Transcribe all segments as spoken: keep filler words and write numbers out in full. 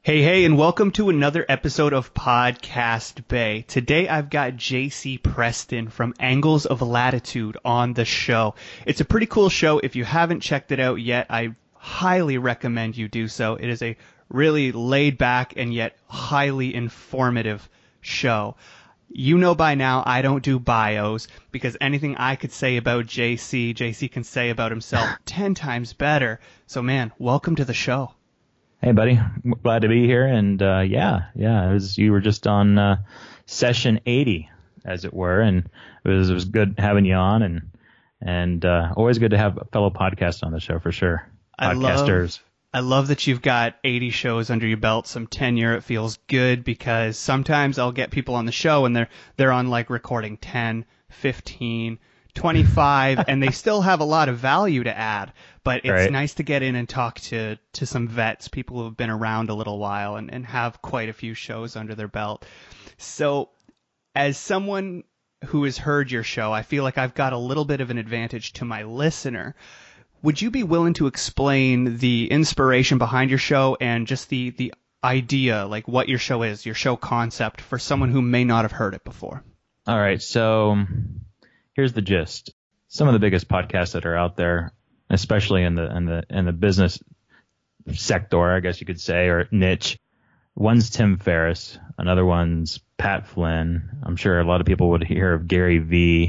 Hey, hey, and welcome to another episode of Podcast Bay. Today I've got J C Preston from Angles of Latitude on the show. It's a pretty cool show. If you haven't checked it out yet, I highly recommend you do so. It is a really laid back and yet highly informative show. You know by now I don't do bios because anything I could say about J C, J C can say about himself ten times better. So man, welcome to the show. Hey, buddy. Glad to be here. And uh, yeah, yeah, it was, you were just on uh, session eighty, as it were, and it was it was good having you on, and and uh, always good to have a fellow podcast on the show for sure. I Podcasters. love, I love that you've got eighty shows under your belt, some tenure. It feels good because sometimes I'll get people on the show and they're they're on like recording ten, fifteen, twenty-five, and they still have a lot of value to add. But it's Right. nice to get in and talk to, to some vets, people who have been around a little while and, and have quite a few shows under their belt. So as someone who has heard your show, I feel like I've got a little bit of an advantage to my listener. Would you be willing to explain the inspiration behind your show and just the, the idea, like what your show is, your show concept, for someone who may not have heard it before? All right. So here's the gist. Some of the biggest podcasts that are out there, especially in the in the in the business sector, I guess you could say, or niche. One's Tim Ferriss, another one's Pat Flynn. I'm sure a lot of people would hear of Gary Vee.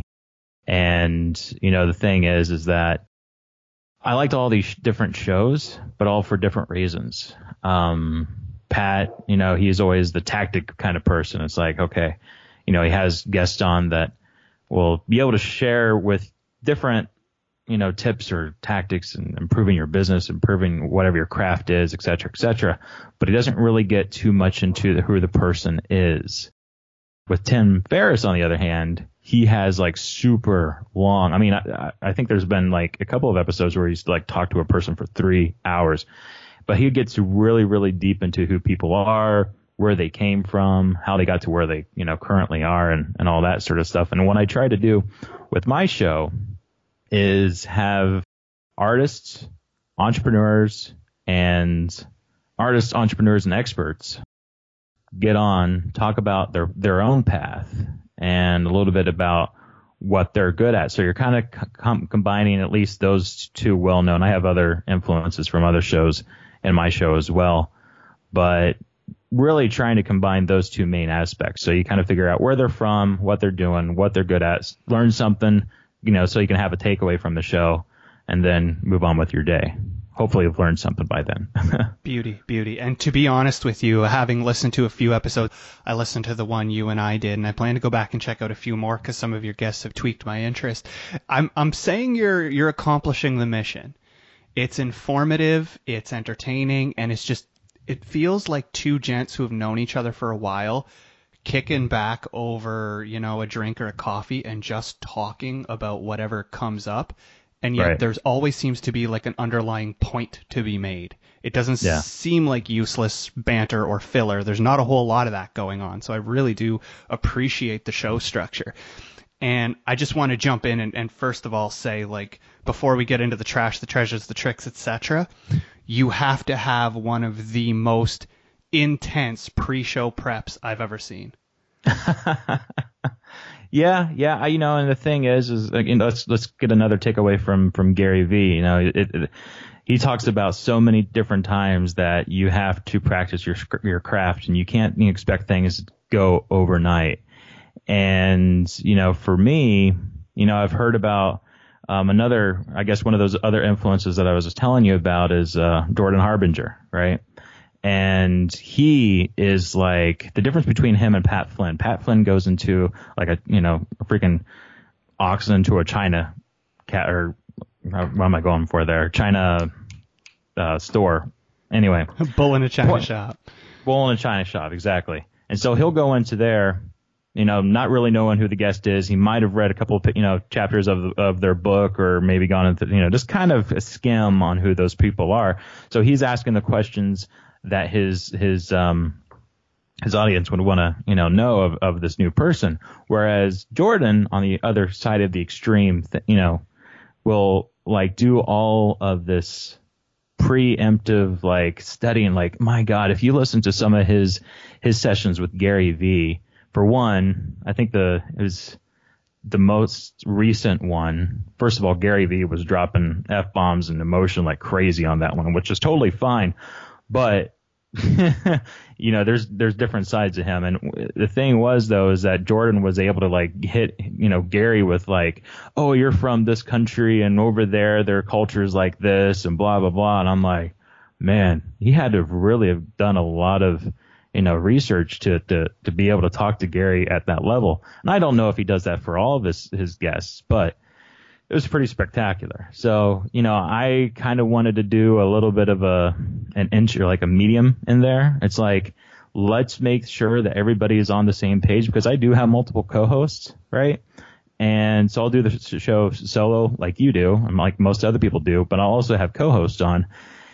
And you know, the thing is, is that I liked all these different shows, but all for different reasons. Um, Pat, you know, he's always the tactic kind of person. It's like, okay, you know, he has guests on that will be able to share with different, you know, tips or tactics and improving your business, improving whatever your craft is, et cetera, et cetera. But he doesn't really get too much into the, who the person is. With Tim Ferriss, on the other hand, he has like super long. I mean, I, I think there's been like a couple of episodes where he's like talked to a person for three hours, but he gets really, really deep into who people are, where they came from, how they got to where they, you know, currently are, and, and all that sort of stuff. And what I try to do with my show is have artists, entrepreneurs, and artists, entrepreneurs, and experts get on, talk about their, their own path and a little bit about what they're good at. So you're kind of com- combining at least those two well-known. I have other influences from other shows in my show as well, but really trying to combine those two main aspects. So you kind of figure out where they're from, what they're doing, what they're good at, learn something, you know, so you can have a takeaway from the show and then move on with your day. Hopefully you've learned something by then. Beauty, beauty. And to be honest with you, having listened to a few episodes, I listened to the one you and I did, and I plan to go back and check out a few more because some of your guests have tweaked my interest. I'm I'm saying you're you're accomplishing the mission. It's informative, it's entertaining, and it's just, it feels like two gents who have known each other for a while kicking back over, you know, a drink or a coffee and just talking about whatever comes up. And yet Right. there's always seems to be like an underlying point to be made. It doesn't Yeah. seem like useless banter or filler. There's not a whole lot of that going on. So I really do appreciate the show structure. And I just want to jump in and, and first of all say, like, before we get into the trash, the treasures, the tricks, et cetera, you have to have one of the most intense pre-show preps I've ever seen. yeah, yeah. I, you know, and the thing is, is like, you know, let's let's get another takeaway from from Gary Vee. You know, it, it, he talks about so many different times that you have to practice your your craft, and you can't you expect things to go overnight. And you know, for me, you know, I've heard about um, another, I guess, one of those other influences that I was just telling you about is uh, Jordan Harbinger, right? And he is like, the difference between him and Pat Flynn. Pat Flynn goes into like a, you know, a freaking ox into a China cat, or what am I going for there? China uh, store. Anyway. Bull in a China Bull, shop. Bull in a China shop, exactly. And so he'll go into there, you know, not really knowing who the guest is. He might have read a couple of, you know, chapters of of their book, or maybe gone into, you know, just kind of a skim on who those people are. So he's asking the questions that his his um his audience would want to, you know, know of, of this new person. Whereas Jordan, on the other side of the extreme, th- you know, will like do all of this preemptive like studying. Like, my God, if you listen to some of his his sessions with Gary Vee, for one, I think the it was the most recent one. First of all, Gary Vee was dropping F-bombs and emotion like crazy on that one, which is totally fine. But you know, there's there's different sides of him. And the thing was, though, is that Jordan was able to like hit, you know, Gary with like, oh, you're from this country and over there, their culture's like this and blah, blah, blah. And I'm like, man, he had to really have done a lot of, you know, research to, to, to be able to talk to Gary at that level. And I don't know if he does that for all of his, his guests, but it was pretty spectacular. So, you know, I kind of wanted to do a little bit of a, an inch or like a medium in there. It's like, let's make sure that everybody is on the same page, because I do have multiple co-hosts, right? And so I'll do the show solo like you do, and like most other people do, but I'll also have co-hosts on.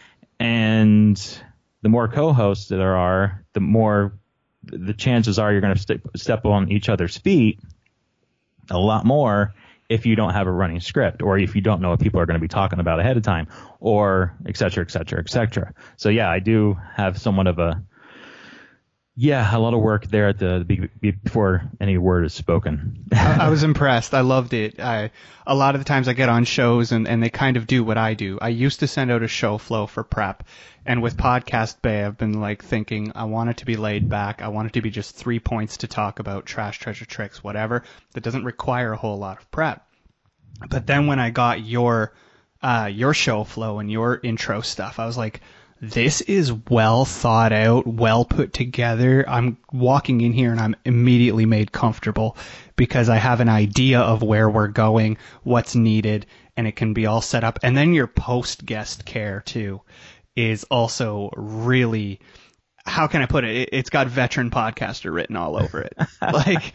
And the more co-hosts there are, the more the chances are you're going to st- step on each other's feet a lot more if you don't have a running script, or if you don't know what people are going to be talking about ahead of time, or et cetera, et cetera, et cetera. So yeah, I do have somewhat of a, yeah, a lot of work there at the before any word is spoken. I, I was impressed. I loved it. I, a lot of the times I get on shows and, and they kind of do what I do. I used to send out a show flow for prep. And with Podcast Bay, I've been like thinking, I want it to be laid back. I want it to be just three points to talk about, trash, treasure, tricks, whatever. That doesn't require a whole lot of prep. But then when I got your, uh, your show flow and your intro stuff, I was like, this is well thought out, well put together. I'm walking in here and I'm immediately made comfortable because I have an idea of where we're going, what's needed, and it can be all set up. And then your post guest care too is also really, how can I put it? It's got veteran podcaster written all over it. Like,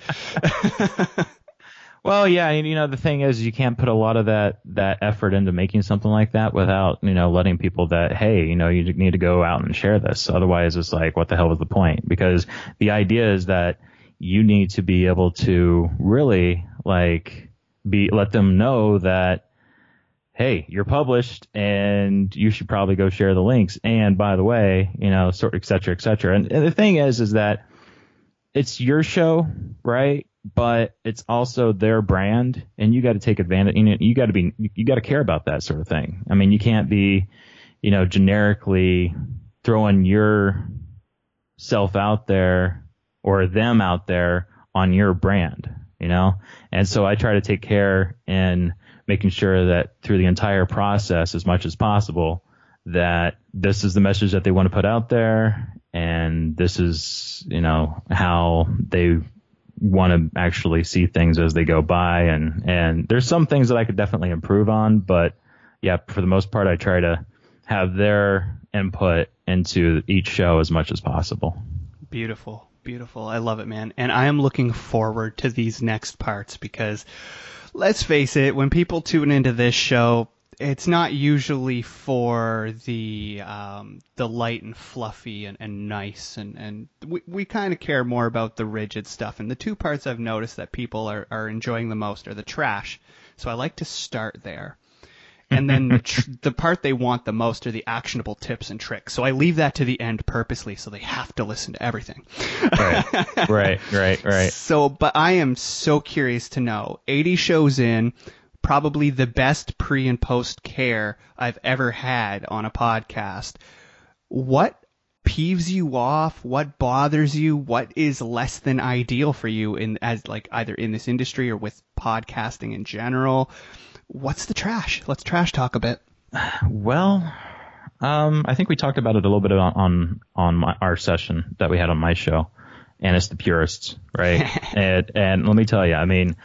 well, yeah, you know, the thing is, you can't put a lot of that, that effort into making something like that without, you know, letting people that, hey, you know, you need to go out and share this. Otherwise, it's like, what the hell was the point? Because the idea is that you need to be able to really, like, be, let them know that, hey, you're published and you should probably go share the links. And by the way, you know, sort, et cetera, et cetera. And, and the thing is, is that it's your show, right? But it's also their brand, and you got to take advantage. You know, you got to be, you got to care about that sort of thing. I mean, you can't be, you know, generically throwing your self out there or them out there on your brand, you know? And so I try to take care in making sure that through the entire process, as much as possible, that this is the message that they want to put out there. And this is, you know, how they want to actually see things as they go by. And, and there's some things that I could definitely improve on, but yeah, for the most part, I try to have their input into each show as much as possible. Beautiful. Beautiful. I love it, man. And I am looking forward to these next parts because let's face it, when people tune into this show, it's not usually for the um, the light and fluffy and, and nice, and, and we, we kind of care more about the rigid stuff. And the two parts I've noticed that people are, are enjoying the most are the trash. So I like to start there. And then the, tr- the part they want the most are the actionable tips and tricks. So I leave that to the end purposely so they have to listen to everything. Right, right, right, right. So, but I am so curious to know, eighty shows in, probably the best pre and post care I've ever had on a podcast. What peeves you off? What bothers you? What is less than ideal for you in as like either in this industry or with podcasting in general? What's the trash? Let's trash talk a bit. Well, um, I think we talked about it a little bit on on, on my, our session that we had on my show, and it's the purists, right? and, and let me tell you, I mean,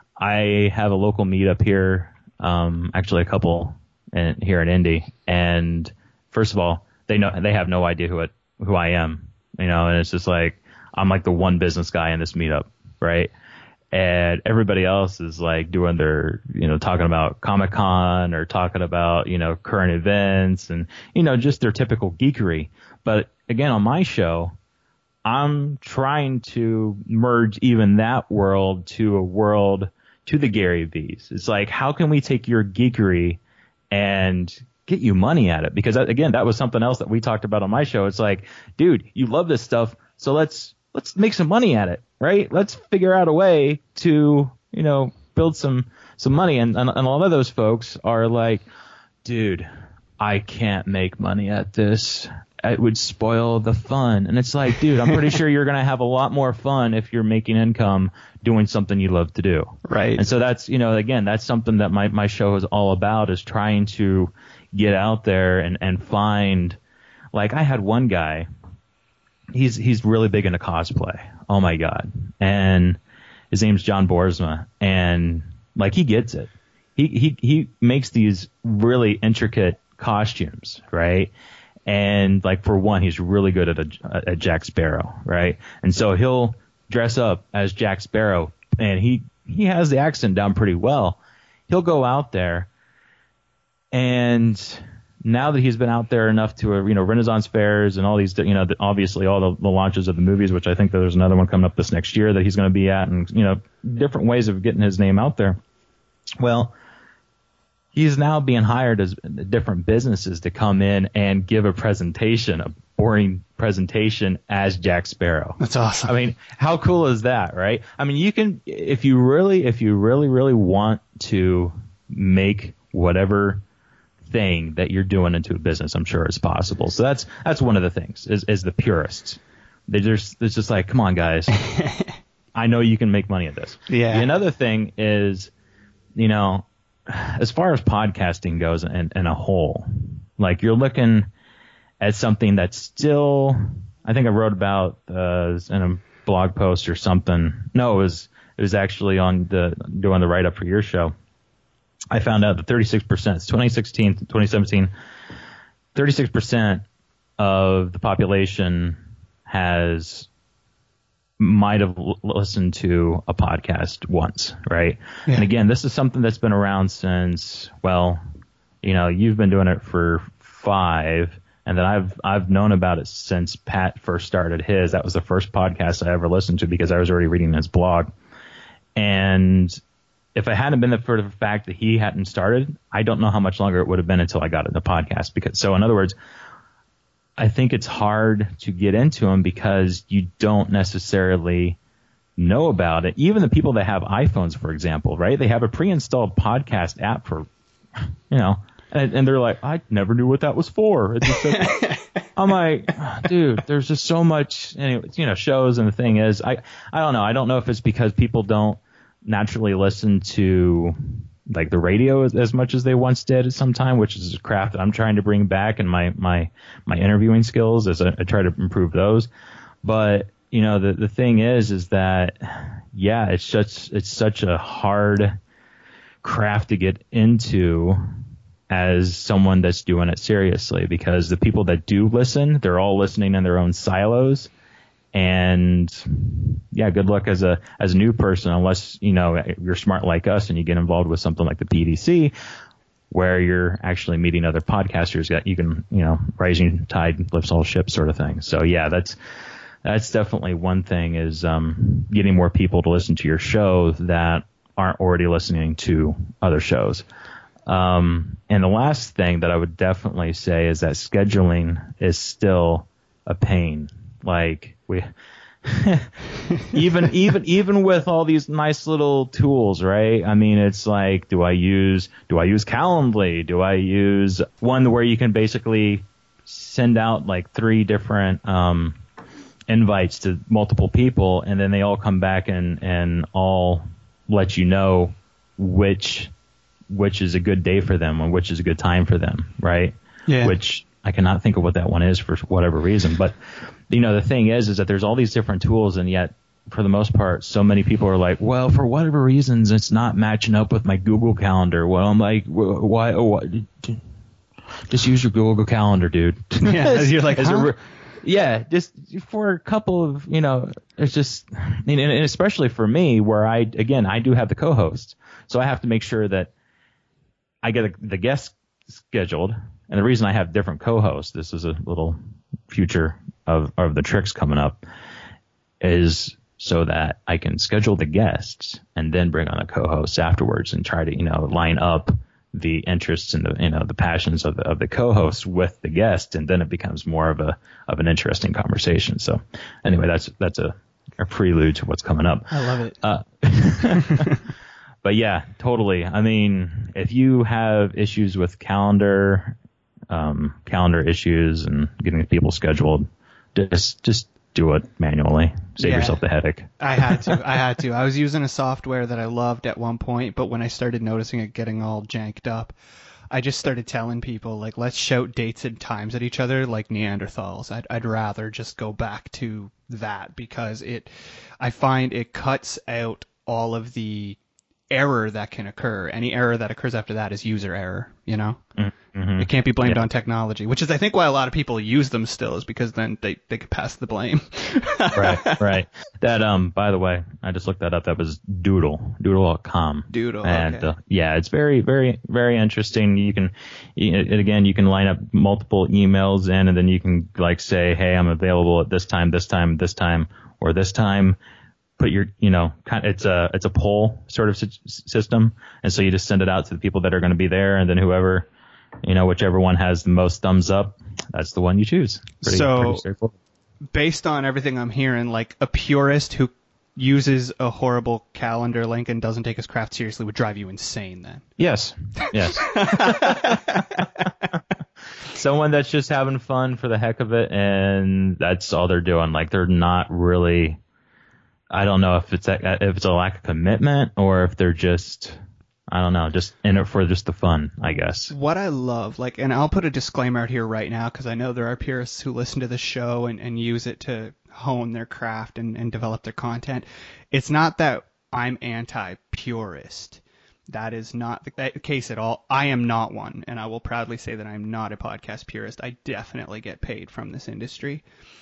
I have a local meetup here, um, actually a couple in, here in Indy, and first of all, they know they have no idea who it, who I am, you know, and it's just like I'm like the one business guy in this meetup, right? And everybody else is like doing their, you know, talking about Comic-Con or talking about, you know, current events and, you know, just their typical geekery. But again, on my show, I'm trying to merge even that world to a world to the Gary V's. It's like, how can we take your geekery and get you money at it. Because again, that was something else that we talked about on my show. It's like, dude, you love this stuff, so let's let's make some money at it, right? Let's figure out a way to, you know, build some some money. And, and, and a lot of those folks are like, dude, I can't make money at this. It would spoil the fun. And it's like, dude, I'm pretty sure you're going to have a lot more fun if you're making income doing something you love to do. Right. And so that's, you know, again, that's something that my, my show is all about, is trying to get out there and, and find, like, I had one guy, he's, he's really big into cosplay. Oh my God. And his name's John Boersma. And like, he gets it. He, he, he makes these really intricate costumes, right? And like, for one, he's really good at a, at Jack Sparrow, right? And so he'll dress up as Jack Sparrow, and he he has the accent down pretty well. He'll go out there, and now that he's been out there enough to, you know, Renaissance fairs and all these, you know, obviously all the, the launches of the movies, which I think that there's another one coming up this next year that he's going to be at, and, you know, different ways of getting his name out there. Well, he's now being hired as different businesses to come in and give a presentation, a boring presentation as Jack Sparrow. That's awesome. I mean, how cool is that, right? I mean, you can, if you really, if you really, really want to make whatever thing that you're doing into a business, I'm sure it's possible. So that's, that's one of the things, is, is the purists. They're just, it's just like, come on, guys. I know you can make money at this. Yeah. Another thing is, you know, as far as podcasting goes in, in a whole, like, you're looking at something that's still, I think I wrote about uh, in a blog post or something. No, it was it was actually on the doing the write up for your show. I found out that thirty-six percent, it's twenty sixteen to twenty seventeen, thirty-six percent of the population has might have l- listened to a podcast once, right? Yeah. And again, this is something that's been around since, well, you know, you've been doing it for five, and then I've I've known about it since Pat first started his. That was the first podcast I ever listened to because I was already reading his blog. And if it hadn't been for the fact that he hadn't started, I don't know how much longer it would have been until I got into podcast. Because so, in other words, I think it's hard to get into them because you don't necessarily know about it. Even the people that have iPhones, for example, right? They have a pre-installed podcast app for, you know, and, and they're like, I never knew what that was for. It just said, I'm like, dude, there's just so much, anyway, you know, shows. And the thing is, I, I don't know. I don't know if it's because people don't naturally listen to like the radio as, as much as they once did at some time, which is a craft that I'm trying to bring back, and my, my, my interviewing skills as I, I try to improve those. But, you know, the, the thing is, is that, yeah, it's just, it's such a hard craft to get into as someone that's doing it seriously, because the people that do listen, they're all listening in their own silos. And yeah, good luck as a as a new person, unless, you know, you're smart like us and you get involved with something like the P D C, where you're actually meeting other podcasters that you can, you know, rising tide lifts all ships sort of thing. So yeah, that's that's definitely one thing, is um, getting more people to listen to your show that aren't already listening to other shows. Um, and the last thing that I would definitely say is that scheduling is still a pain. Like, we even even even with all these nice little tools, right? I mean, it's like, do I use do I use Calendly? Do I use one where you can basically send out like three different um, invites to multiple people, and then they all come back and and all let you know which which is a good day for them and which is a good time for them, right? Yeah. Which I cannot think of what that one is for whatever reason, but you know, the thing is, is that there's all these different tools, and yet for the most part, so many people are like, well, for whatever reasons, it's not matching up with my Google Calendar. Well, I'm like, why? Oh, just use your Google Calendar, dude. Yeah, you're like, huh? a, yeah, just for a couple of, you know, it's just, and especially for me, where I, again, I do have the co-host, so I have to make sure that I get the guests scheduled. And the reason I have different co-hosts, this is a little future of, of the tricks coming up, is so that I can schedule the guests and then bring on the co-hosts afterwards and try to, you know, line up the interests and the, you know, the passions of the, of the co-host with the guest. And then it becomes more of a, of an interesting conversation. So anyway, that's, that's a, a prelude to what's coming up. I love it. Uh, but yeah, totally. I mean, if you have issues with calendar, um, calendar issues and getting people scheduled, just, just do it manually. Save Yeah. yourself the headache. I had to. I had to. I was using a software that I loved at one point, but when I started noticing it getting all janked up, I just started telling people, like, let's shout dates and times at each other like Neanderthals. I'd, I'd rather just go back to that because it, I find it cuts out all of the error that can occur. Any error that occurs after that is user error, you know? Mm-hmm. It can't be blamed Yeah. on technology, which is, I think, why a lot of people use them still, is because then they, they could pass the blame. Right, right. That, um, by the way, I just looked that up. That was Doodle, doodle dot com. Doodle, And, okay. uh, yeah, it's very, very, very interesting. You can, you, and again, you can line up multiple emails in, and then you can, like, say, hey, I'm available at this time, this time, this time, or this time. Put your, you know, kind of, it's a, it's a poll sort of sy- system. And so you just send it out to the people that are going to be there, and then whoever, you know, whichever one has the most thumbs up, that's the one you choose. Pretty, So- pretty straightforward. Based on everything I'm hearing, like, a purist who uses a horrible calendar link and doesn't take his craft seriously would drive you insane then. Yes. Yes. Someone that's just having fun for the heck of it, and that's all they're doing. Like, they're not really, I don't know if it's a, if it's a lack of commitment or if they're just, I don't know, just in it for just the fun, I guess. What I love, like, and I'll put a disclaimer out here right now because I know there are purists who listen to the show and, and use it to hone their craft and, and develop their content. It's not that I'm anti-purist. That is not the case at all. I am not one, and I will proudly say that I'm not a podcast purist. I definitely get paid from this industry.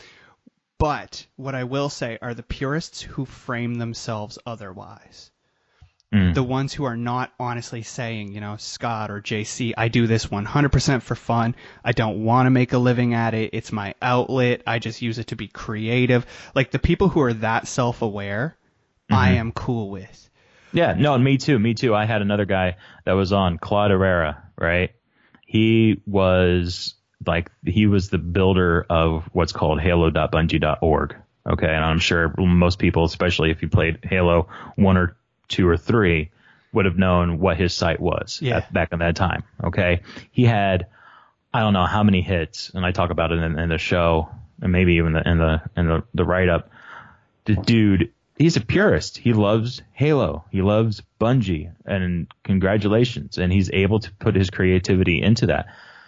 But what I will say are the purists who frame themselves otherwise. Mm. The ones who are not honestly saying, you know, Scott or J C, I do this one hundred percent for fun. I don't want to make a living at it. It's my outlet. I just use it to be creative. Like, the people who are that self-aware, Mm-hmm. I am cool with. Yeah, no, me too, me too. I had another guy that was on, Claude Herrera, right? He was like, he was the builder of what's called halo dot bungie dot org. Okay, and I'm sure most people, especially if you played Halo one or two or three, would have known what his site was Yeah. at, back in that time. Okay, he had, I don't know how many hits, and I talk about it in, in the show, and maybe even the, in the in the, the write up. The dude, he's a purist. He loves Halo. He loves Bungie, and congratulations. And he's able to put his creativity into that.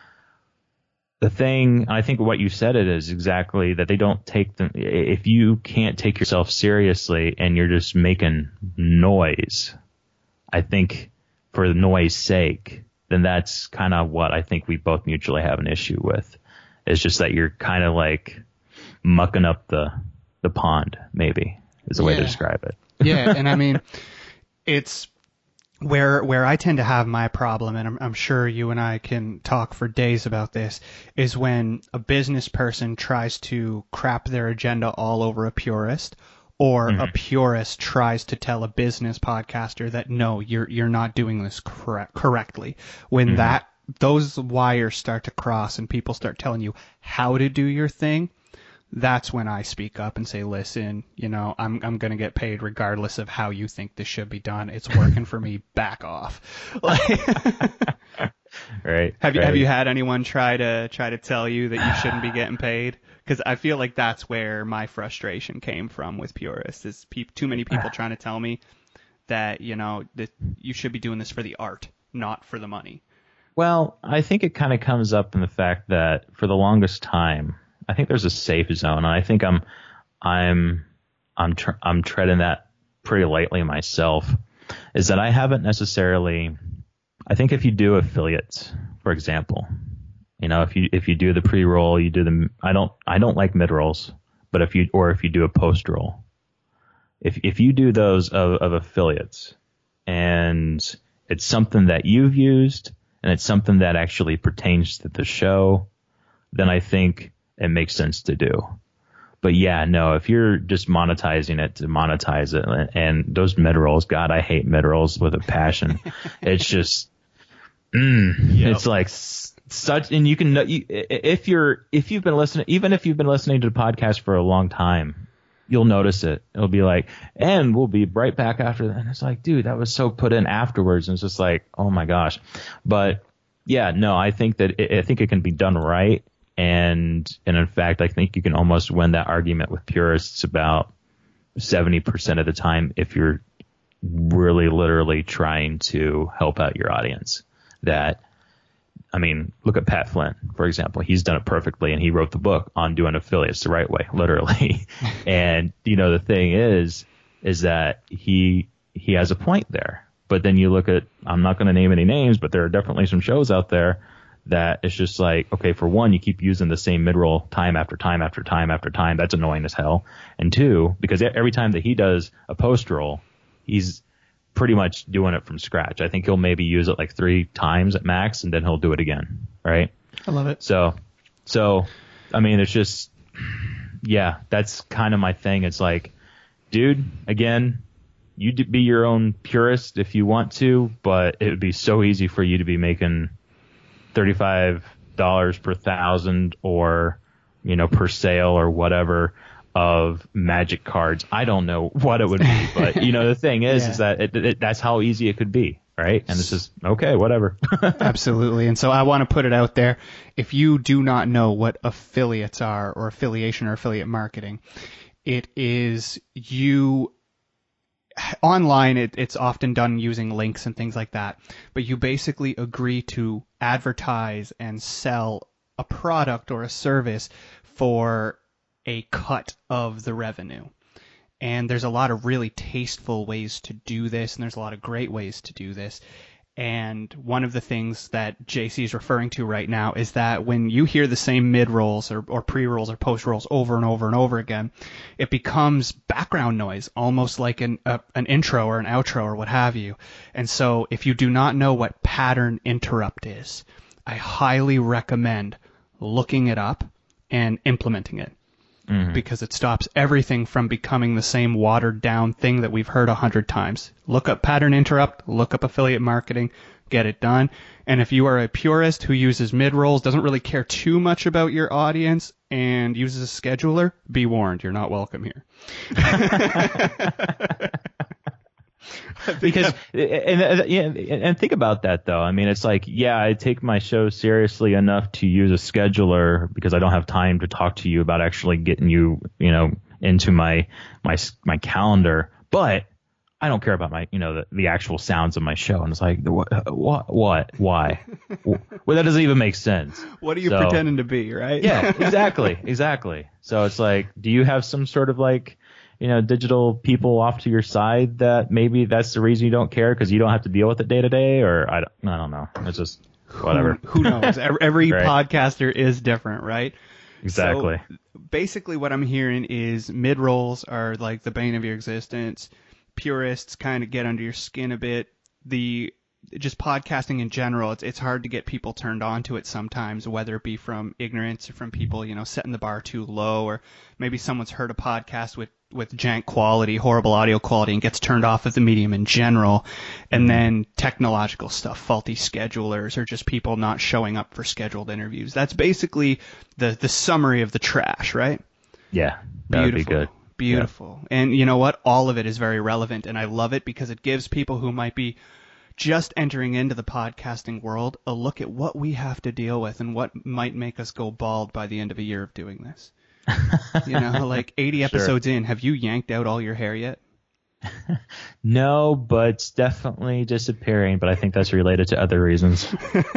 The thing, I think what you said it is exactly that they don't take them. If you can't take yourself seriously and you're just making noise, I think for the noise sake, then that's kind of what I think we both mutually have an issue with. It's just that you're kind of like mucking up the, the pond, maybe, is the way to Yeah. describe it. Yeah, and I mean, it's where where I tend to have my problem, and I'm, I'm sure you and I can talk for days about this, is when a business person tries to crap their agenda all over a purist, or Mm-hmm. a purist tries to tell a business podcaster that no, you're you're not doing this correct, correctly. When Mm-hmm. that those wires start to cross and people start telling you how to do your thing, that's when I speak up and say, listen, you know, I'm I'm going to get paid regardless of how you think this should be done. It's working for me. Back off. Like, Right. have you right. have you had anyone try to try to tell you that you shouldn't be getting paid? Because I feel like that's where my frustration came from with purists, is pe- too many people trying to tell me that, you know, that you should be doing this for the art, not for the money. Well, I think it kind of comes up in the fact that for the longest time, I think there's a safe zone, and I think I'm, I'm, I'm, tr- I'm treading that pretty lightly myself. Is that I haven't necessarily. I think if you do affiliates, for example, you know, if you if you do the pre-roll, you do the. I don't I don't like mid rolls, but if you or if you do a post roll, if if you do those of, of affiliates, and it's something that you've used, and it's something that actually pertains to the show, then I think it makes sense to do. But yeah, no, if you're just monetizing it to monetize it, and those mid rolls, God, I hate mid rolls with a passion. It's just, Mm, Yep. It's like s- such, and you can know you, if you're if you've been listening, even if you've been listening to the podcast for a long time, you'll notice it. It'll be like, and we'll be right back after that. And it's like, dude, that was so put in afterwards. And it's just like, oh my gosh. But yeah, no, I think that it, I think it can be done right. And and in fact, I think you can almost win that argument with purists about seventy percent of the time if you're really literally trying to help out your audience. That, I mean, look at Pat Flynn, for example. He's done it perfectly, and he wrote the book on doing affiliates the right way, literally. And, you know, the thing is, is that he he has a point there. But then you look at, I'm not going to name any names, but there are definitely some shows out there that it's just like, okay, for one, you keep using the same mid-roll time after time after time after time. That's annoying as hell. And two, because every time that he does a post-roll, he's pretty much doing it from scratch. I think he'll maybe use it like three times at max, and then he'll do it again, right? I love it. So, so, I mean, it's just, yeah, that's kind of my thing. It's like, dude, again, you d- be your own purist if you want to, but it would be so easy for you to be making thirty-five dollars per thousand or, you know, per sale or whatever of Magic cards. I don't know what it would be, but, you know, the thing is, Yeah. is that it, it, that's how easy it could be, right? And it's just, okay, whatever. Absolutely. And so I want to put it out there. If you do not know what affiliates are, or affiliation or affiliate marketing, it is you online. It, it's often done using links and things like that. But you basically agree to advertise and sell a product or a service for a cut of the revenue. And there's a lot of really tasteful ways to do this, and there's a lot of great ways to do this. And one of the things that J C is referring to right now is that when you hear the same mid-rolls or, or pre-rolls or post-rolls over and over and over again, it becomes background noise, almost like an, a, an intro or an outro or what have you. And so if you do not know what pattern interrupt is, I highly recommend looking it up and implementing it. Mm-hmm. Because it stops everything from becoming the same watered down thing that we've heard a hundred times. Look up pattern interrupt, look up affiliate marketing, get it done. And if you are a purist who uses mid-rolls, doesn't really care too much about your audience, and uses a scheduler, be warned, you're not welcome here. Because and, and yeah, and think about that though. I mean, it's like, yeah, I take my show seriously enough to use a scheduler because I don't have time to talk to you about actually getting you, you know, into my my my calendar. But I don't care about my, you know, the, the actual sounds of my show. And it's like, what, what, what why? Well, that doesn't even make sense. What are you so, pretending to be, right? Yeah, exactly, exactly. So it's like, do you have some sort of like, you know, digital people off to your side that maybe that's the reason you don't care because you don't have to deal with it day to day, or I don't, I don't know. It's just whatever. Who, who knows? Every right. podcaster is different, right? Exactly. So basically what I'm hearing is mid-rolls are like the bane of your existence. Purists kind of get under your skin a bit. The just podcasting in general, it's it's hard to get people turned on to it sometimes, whether it be from ignorance or from people, you know, setting the bar too low, or maybe someone's heard a podcast with with jank quality, horrible audio quality, and gets turned off of the medium in general. And then technological stuff, faulty schedulers, or just people not showing up for scheduled interviews. That's basically the the summary of the trash, right? Yeah, that would be good. Beautiful. Yeah. And you know what? All of it is very relevant, and I love it because it gives people who might be just entering into the podcasting world a look at what we have to deal with and what might make us go bald by the end of a year of doing this. You know, like eighty episodes sure. in, have you yanked out all your hair yet? No, but it's definitely disappearing, but I think that's related to other reasons.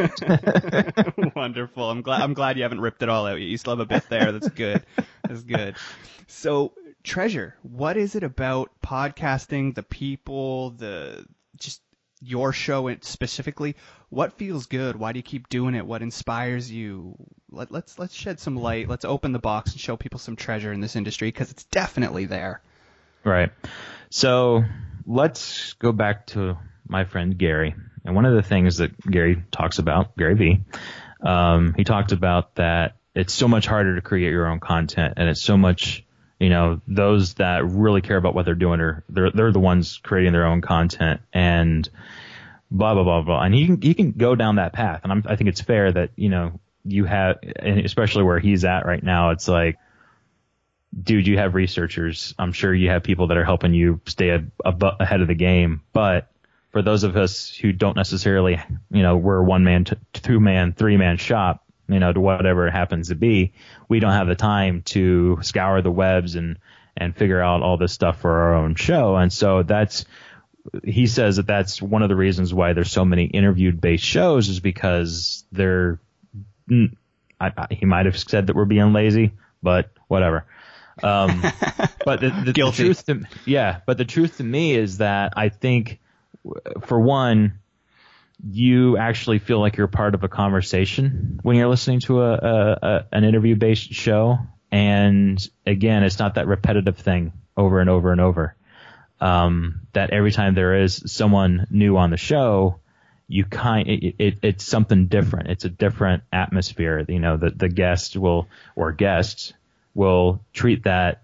Wonderful. I'm glad I'm glad you haven't ripped it all out. You still have a bit there. That's good. That's good. So, Treasure, what is it about podcasting, the people, the just your show specifically? What feels good? Why do you keep doing it? What inspires you? Let, let's let's shed some light. Let's open the box and show people some treasure in this industry, because it's definitely there. Right. So let's go back to my friend Gary. And one of the things that Gary talks about, Gary Vee, um, he talked about that it's so much harder to create your own content, and it's so much, you know, those that really care about what they're doing are they're they're the ones creating their own content. And blah, blah, blah, blah. And he can, he can go down that path. And I'm, I think it's fair that, you know, you have, and especially where he's at right now, it's like, dude, you have researchers. I'm sure you have people that are helping you stay a, a, ahead of the game. But for those of us who don't necessarily, you know, we're one man, t- two man, three man shop, you know, to whatever it happens to be, we don't have the time to scour the webs and, and figure out all this stuff for our own show. And so that's, he says that that's one of the reasons why there's so many interviewed based shows is because they're, I, I, he might have said that we're being lazy, but whatever. Um, but the, the, the truth to, yeah, but the truth to me is that I think for one, you actually feel like you're part of a conversation when you're listening to a, a, a an interview based show. And again, it's not that repetitive thing over and over and over. Um, that every time there is someone new on the show, you kind it, it, it's something different. It's a different atmosphere. You know, the the guest will or guests will treat that,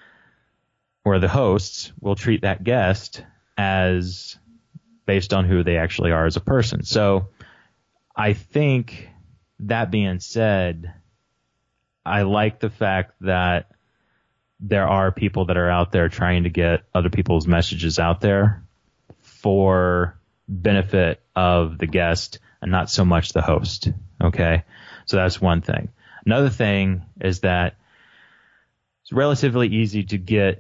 or the hosts will treat that guest as based on who they actually are as a person. So I think that being said, I like the fact that there are people that are out there trying to get other people's messages out there for benefit of the guest and not so much the host. Okay. So that's one thing. Another thing is that it's relatively easy to get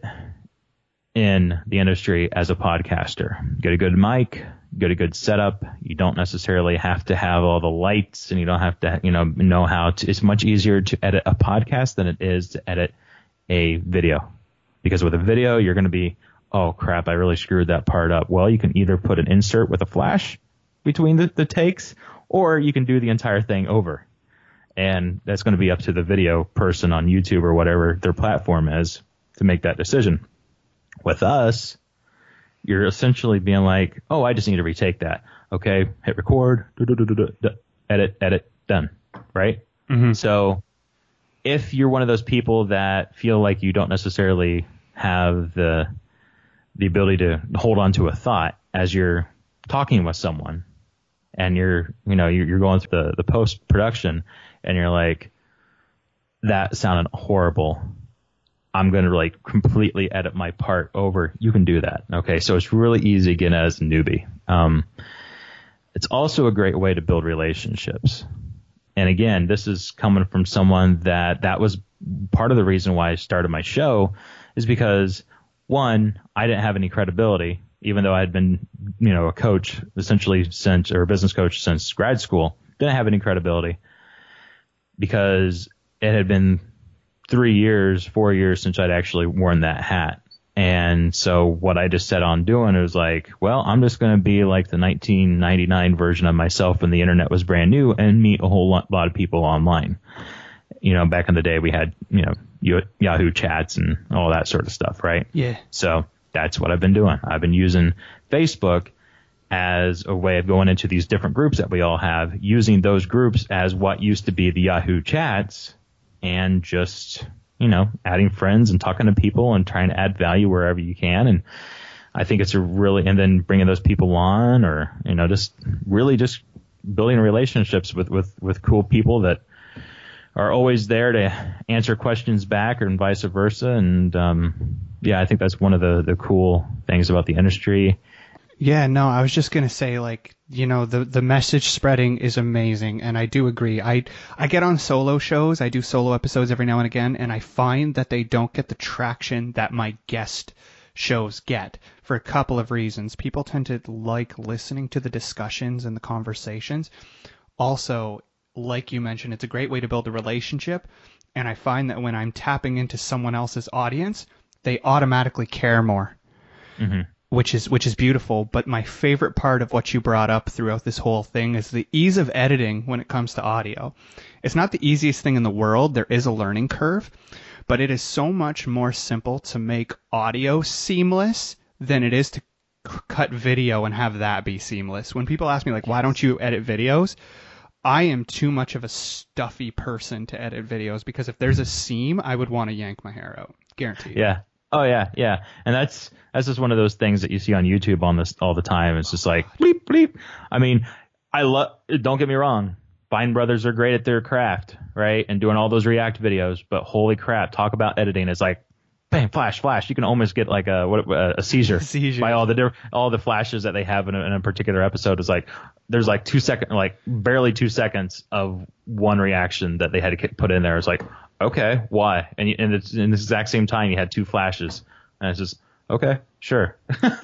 in the industry as a podcaster. Get a good mic, get a good setup. You don't necessarily have to have all the lights, and you don't have to, you know, know how to. It's much easier to edit a podcast than it is to edit a video, because with a video you're going to be, oh crap, I really screwed that part up. Well, you can either put an insert with a flash between the, the takes, or you can do the entire thing over. And that's going to be up to the video person on YouTube or whatever their platform is to make that decision. With us, you're essentially being like, oh, I just need to retake that. Okay, hit record, edit, edit, done, right? Mm-hmm. So if you're one of those people that feel like you don't necessarily have the the ability to hold on to a thought as you're talking with someone, and you're, you know, you're, you're going through the, the post-production, and you're like, that sounded horrible, I'm going to like completely edit my part over. You can do that. Okay. So it's really easy again as a newbie. Um, it's also a great way to build relationships. And again, this is coming from someone that that was part of the reason why I started my show, is because one, I didn't have any credibility, even though I had been, you know, a coach essentially since, or a business coach since grad school. Didn't have any credibility because it had been three years, four years since I'd actually worn that hat. And so what I just set on doing was like, well, I'm just going to be like the nineteen ninety-nine version of myself when the internet was brand new and meet a whole lot, lot of people online. You know, back in the day we had, you know, Yahoo chats and all that sort of stuff, right? Yeah. So that's what I've been doing. I've been using Facebook as a way of going into these different groups that we all have, using those groups as what used to be the Yahoo chats, and just, you know, adding friends and talking to people and trying to add value wherever you can. And I think it's a really, and then bringing those people on, or, you know, just really just building relationships with, with, with cool people that are always there to answer questions back, or vice versa. And, um, yeah, I think that's one of the, the cool things about the industry. Yeah, no, I was just going to say, like, you know, the, the message spreading is amazing, and I do agree. I I get on solo shows, I do solo episodes every now and again, and I find that they don't get the traction that my guest shows get for a couple of reasons. People tend to like listening to the discussions and the conversations. Also, like you mentioned, it's a great way to build a relationship, and I find that when I'm tapping into someone else's audience, they automatically care more. Mm-hmm. Which is which is beautiful, but my favorite part of what you brought up throughout this whole thing is the ease of editing when it comes to audio. It's not the easiest thing in the world. There is a learning curve, but it is so much more simple to make audio seamless than it is to c- cut video and have that be seamless. When people ask me, like, why don't you edit videos? I am too much of a stuffy person to edit videos, because if there's a seam, I would want to yank my hair out. Guaranteed. Yeah. Oh yeah, yeah, and that's that's just one of those things that you see on YouTube on this all the time. It's just like bleep bleep. I mean, I love. Don't get me wrong, Vine brothers are great at their craft, right, and doing all those React videos. But holy crap, talk about editing! It's like, bang, flash, flash. You can almost get like a what a seizure, seizure. by all the diff- all the flashes that they have in a, in a particular episode. It's like there's like two second, like barely two seconds of one reaction that they had to put in there. It's like, okay, why? And you, and it's in the exact same time you had two flashes, and it's just okay, sure.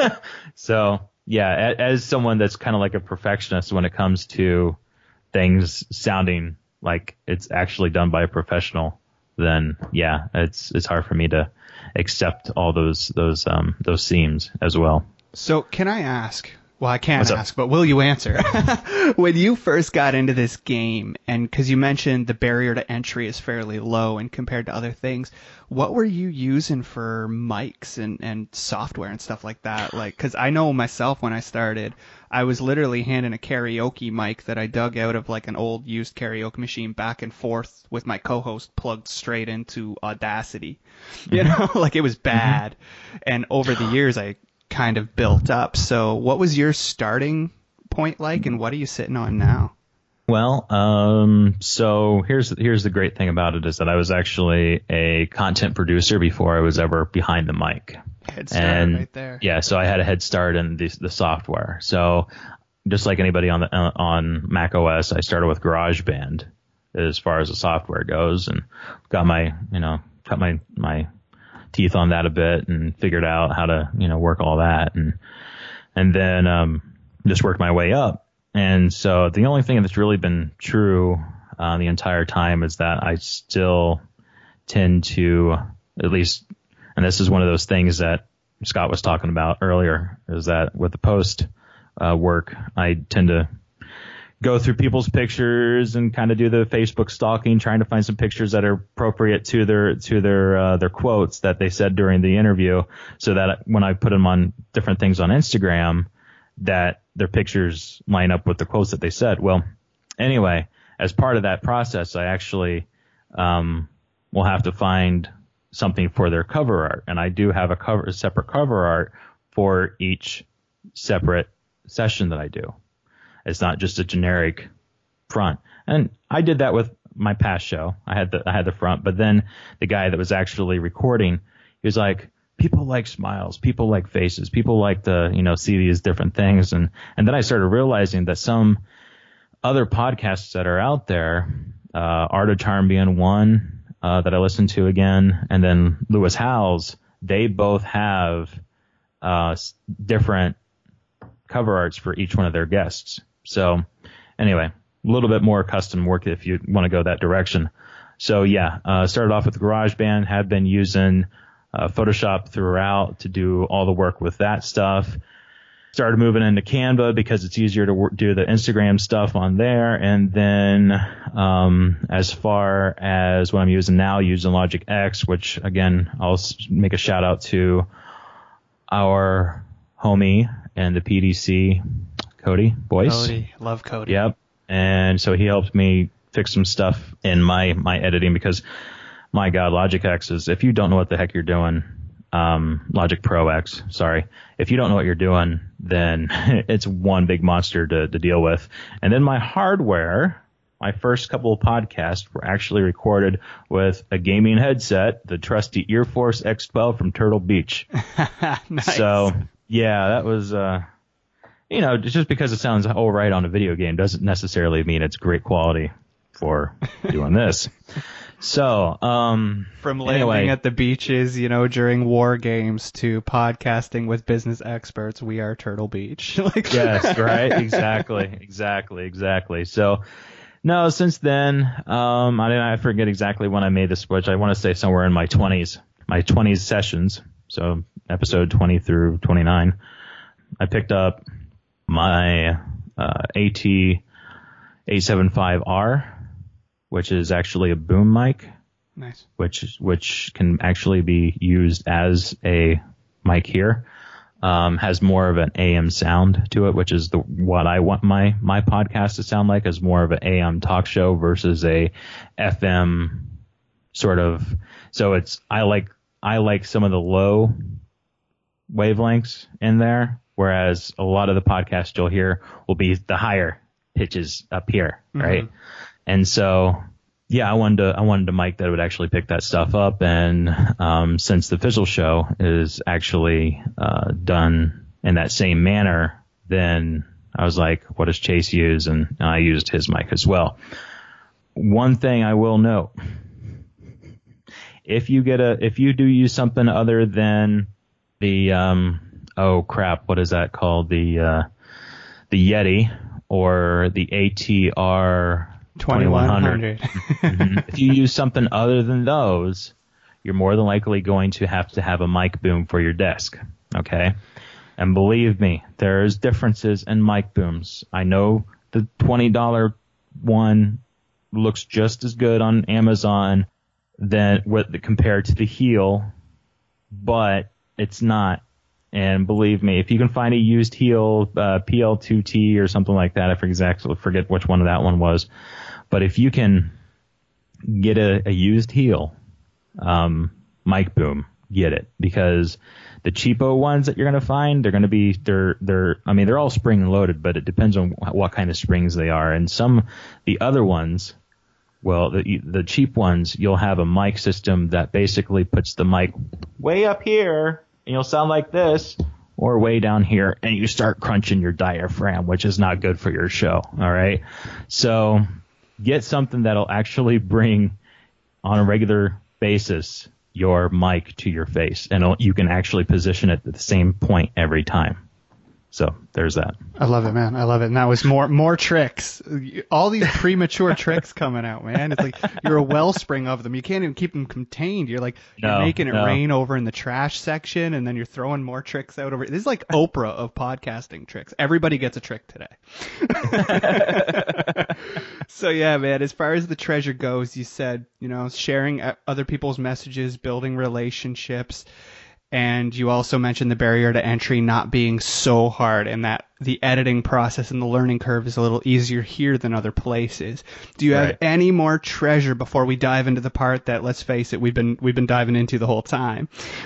So yeah, as someone that's kind of like a perfectionist when it comes to things sounding like it's actually done by a professional, then yeah, it's it's hard for me to accept all those those um those seams as well. So can I ask? Well, I can't ask, but will you answer? When you first got into this game, and because you mentioned the barrier to entry is fairly low and compared to other things, what were you using for mics and, and software and stuff like that? Like, because I know myself when I started, I was literally handing a karaoke mic that I dug out of like an old used karaoke machine back and forth with my co-host plugged straight into Audacity. Mm-hmm. You know, like it was bad. Mm-hmm. And over the years, I kind of built up. So what was your starting point like, and what are you sitting on now? Well, um, so here's here's the great thing about it is that I was actually a content producer before I was ever behind the mic. Head start and, right there. Yeah, so I had a head start in the, the software. So just like anybody on the uh, on Mac O S, I started with GarageBand as far as the software goes, and got my you know cut my my teeth on that a bit and figured out how to, you know, work all that, and and then um, just worked my way up. And so the only thing that's really been true uh, the entire time is that I still tend to, at least, and this is one of those things that Scott was talking about earlier, is that with the post uh, work, I tend to go through people's pictures and kind of do the Facebook stalking, trying to find some pictures that are appropriate to their to their uh, their quotes that they said during the interview, so that when I put them on different things on Instagram, that their pictures line up with the quotes that they said. Well, anyway, as part of that process, I actually um, will have to find something for their cover art, and I do have a cover, a separate cover art for each separate session that I do. It's not just a generic front. And I did that with my past show. I had the I had the front, but then the guy that was actually recording, he was like, people like smiles, people like faces, people like to, you know, see these different things. And, and then I started realizing that some other podcasts that are out there, uh, Art of Charm being one, uh, that I listened to again, and then Lewis Howes, they both have, uh, different cover arts for each one of their guests. So anyway, a little bit more custom work if you want to go that direction. So yeah, uh, started off with GarageBand, have been using uh, Photoshop throughout to do all the work with that stuff. Started moving into Canva because it's easier to work, do the Instagram stuff on there. And then um, as far as what I'm using now, using Logic X, which again, I'll make a shout out to our homie and the P D C, Cody Boyce. Cody, love Cody. Yep. And so he helped me fix some stuff in my, my editing because, my God, Logic X is, if you don't know what the heck you're doing, um, Logic Pro X, sorry. If you don't know what you're doing, then it's one big monster to, to deal with. And then my hardware, my first couple of podcasts were actually recorded with a gaming headset, the trusty Earforce X twelve from Turtle Beach. Nice. So, yeah, that was, uh, you know, just because it sounds all right on a video game doesn't necessarily mean it's great quality for doing this. So, um, from landing anyway. at the beaches, you know, during war games to podcasting with business experts, we are Turtle Beach. Like, yes, right? Exactly, exactly, exactly. So, no, since then, um, I, I forget exactly when I made the switch. I want to say somewhere in my twenties, my twenties sessions. So, episode twenty through twenty-nine. I picked up my uh, AT eight seventy-five R, which is actually a boom mic. Nice. Which which can actually be used as a mic here. Um, has more of an A M sound to it, which is the what I want my my podcast to sound like, is more of an A M talk show versus a F M sort of. So it's I like I like some of the low wavelengths in there, whereas a lot of the podcasts you'll hear will be the higher pitches up here, mm-hmm. right? And so, yeah, I wanted to I wanted a mic that would actually pick that stuff up, and um, since the Fizzle Show is actually uh, done in that same manner, then I was like, what does Chase use? And I used his mic as well. One thing I will note, if you get a if you do use something other than the um oh crap, what is that called? The uh, the Yeti or the A T R twenty-one hundred. Mm-hmm. If you use something other than those, you're more than likely going to have to have a mic boom for your desk. Okay? And believe me, there's differences in mic booms. I know the twenty dollars one looks just as good on Amazon than what compared to the heel, but it's not. And believe me, if you can find a used heel, uh, P L two T or something like that, I forget exactly forget which one of that one was, but if you can get a, a used heel um, mic boom, get it, because the cheapo ones that you're going to find, they're going to be they're they're I mean they're all spring loaded, but it depends on what kind of springs they are. And some the other ones, well, the the cheap ones, you'll have a mic system that basically puts the mic way up here. And you'll sound like this, or way down here, and you start crunching your diaphragm, which is not good for your show. All right. So get something that'll actually bring on a regular basis your mic to your face, and you can actually position it at the same point every time. So there's that. I love it, man. I love it. And that was more more tricks. All these premature tricks coming out, man. It's like you're a wellspring of them. You can't even keep them contained. You're like you're no, making it no. rain over in the trash section, and then you're throwing more tricks out over. This is like Oprah of podcasting tricks. Everybody gets a trick today. So yeah, man. As far as the treasure goes, you said, you know, sharing other people's messages, building relationships. And you also mentioned the barrier to entry not being so hard, and that the editing process and the learning curve is a little easier here than other places. Do you have right. any more treasure before we dive into the part that, let's face it, we've been we've been diving into the whole time?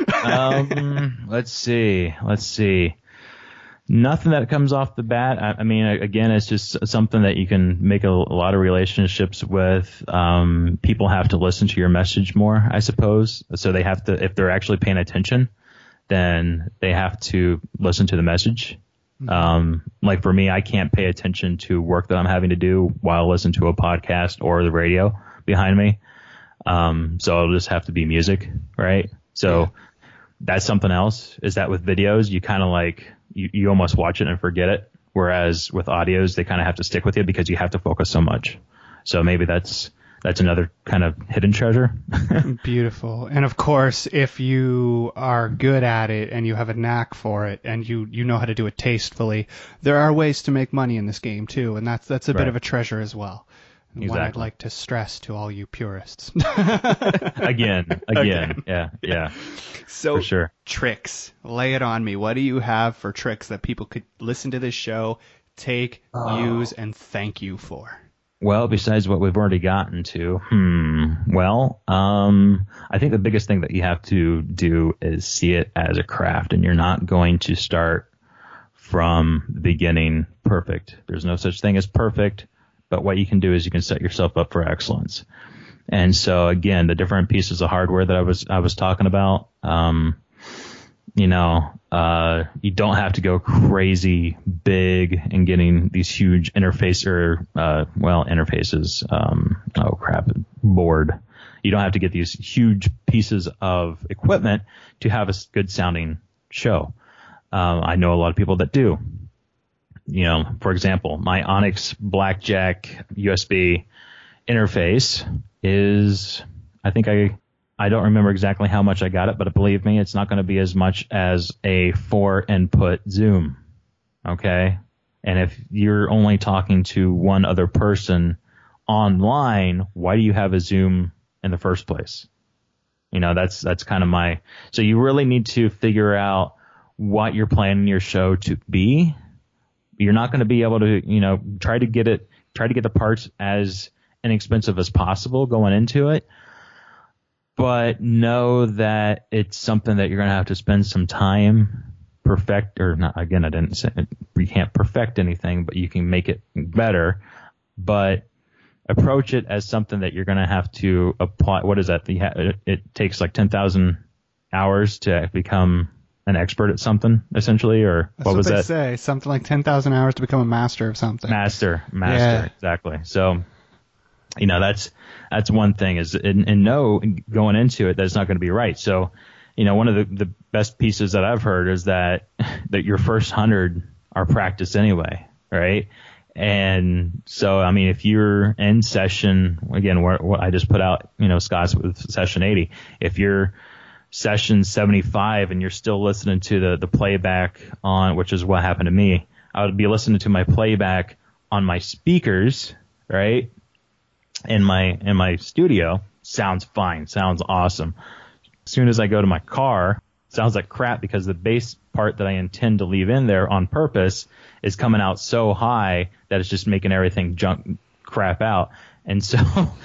um, let's see. Let's see. Nothing that comes off the bat. I, I mean, again, it's just something that you can make a, a lot of relationships with. Um, people have to listen to your message more, I suppose. So they have to, if they're actually paying attention, then they have to listen to the message. Mm-hmm. Um, like for me, I can't pay attention to work that I'm having to do while listening to a podcast or the radio behind me. Um, so it'll just have to be music, right? So yeah. That's something else, is that with videos, you kind of like, You, you almost watch it and forget it, whereas with audios, they kind of have to stick with you because you have to focus so much. So maybe that's that's another kind of hidden treasure. Beautiful. And of course, if you are good at it and you have a knack for it and you, you know how to do it tastefully, there are ways to make money in this game too, and that's that's a right. bit of a treasure as well. Exactly. What I'd like to stress to all you purists. again, again, again, yeah, yeah. So, for sure. Tricks, lay it on me. What do you have for tricks that people could listen to this show, take, oh. use, and thank you for? Well, besides what we've already gotten to, hmm, well, um, I think the biggest thing that you have to do is see it as a craft, and you're not going to start from the beginning perfect. There's no such thing as perfect. But what you can do is you can set yourself up for excellence. And so again, the different pieces of hardware that I was I was talking about, um, you know, uh, you don't have to go crazy big and getting these huge interface or uh, well interfaces. Um, oh crap, board. You don't have to get these huge pieces of equipment to have a good sounding show. Um, I know a lot of people that do. You know, for example, my Onyx Blackjack U S B interface is, I think I, I don't remember exactly how much I got it, but believe me, it's not going to be as much as a four input Zoom. Okay. And if you're only talking to one other person online, why do you have a Zoom in the first place? You know, that's, that's kind of my, so you really need to figure out what you're planning your show to be. You're not going to be able to, you know, try to get it, try to get the parts as inexpensive as possible going into it. but know that it's something that you're going to have to spend some time perfect, or not. Again, I didn't say you can't perfect anything, but you can make it better. But approach it as something that you're going to have to apply. What is that? The, it, it takes like ten thousand hours to become an expert at something, essentially, or That's what, what was they that? say, something like ten thousand hours to become a master of something. Master, master, Yeah. exactly. So, you know, that's that's one thing is, and, and know going into it that it's not going to be right. So, you know, one of the, the best pieces that I've heard is that that your first hundred are practice anyway, right? And so, I mean, if you're in session, again, where, what I just put out, you know, Scott's with session eighty, if you're session seventy-five and you're still listening to the, the playback on, which is what happened to me, I would be listening to my playback on my speakers, right? In my, in my studio, sounds fine, sounds awesome. As soon as I go to my car, sounds like crap because the bass part that I intend to leave in there on purpose is coming out so high that it's just making everything junk crap out. And so,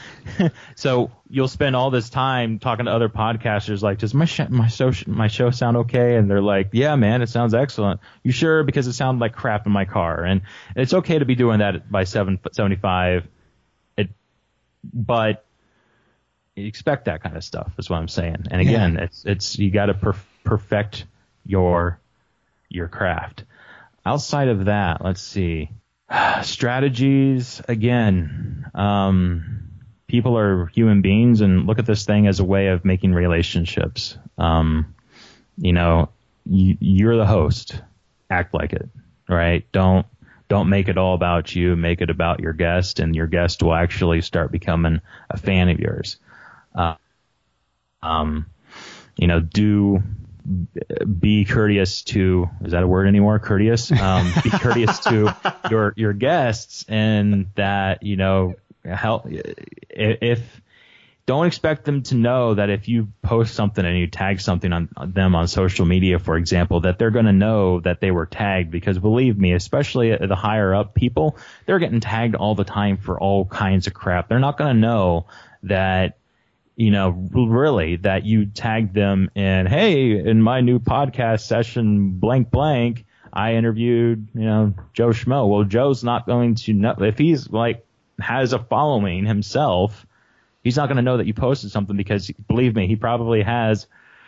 so you'll spend all this time talking to other podcasters like, does my sh- my show my show sound okay? And they're like, yeah, man, it sounds excellent. You sure? Because it sounded like crap in my car. And it's okay to be doing that by seven seventy-five. It, but you expect that kind of stuff is what I'm saying. And again, yeah. it's it's you got to perf- perfect your your craft. Outside of that, let's see. Strategies, again, um, people are human beings and look at this thing as a way of making relationships. Um, you know, you, you're the host. Act like it, right? Don't, don't make it all about you. Make it about your guest, and your guest will actually start becoming a fan of yours. Uh, um, you know, do, be courteous to, is that a word anymore? Courteous? Um, be courteous to your, your guests, and that, you know, help if, don't expect them to know that if you post something and you tag something on, on them on social media, for example, that they're going to know that they were tagged, because believe me, especially the higher up people, they're getting tagged all the time for all kinds of crap. They're not going to know that, you know, really that you tagged them in, hey, in my new podcast session, blank, blank, I interviewed, you know, Joe Schmo. Well, Joe's not going to know if he's like has a following himself. He's not going to know that you posted something, because believe me, he probably has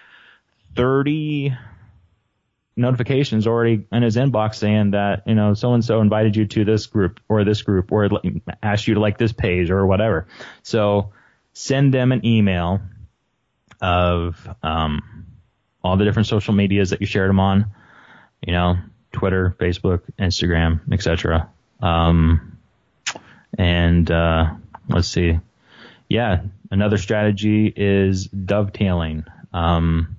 thirty notifications already in his inbox saying that, you know, so-and-so invited you to this group or this group or asked you to like this page or whatever. So send them an email of um, all the different social medias that you shared them on, you know, Twitter, Facebook, Instagram, et cetera. Um, and uh, let's see. Yeah, another strategy is dovetailing. Um,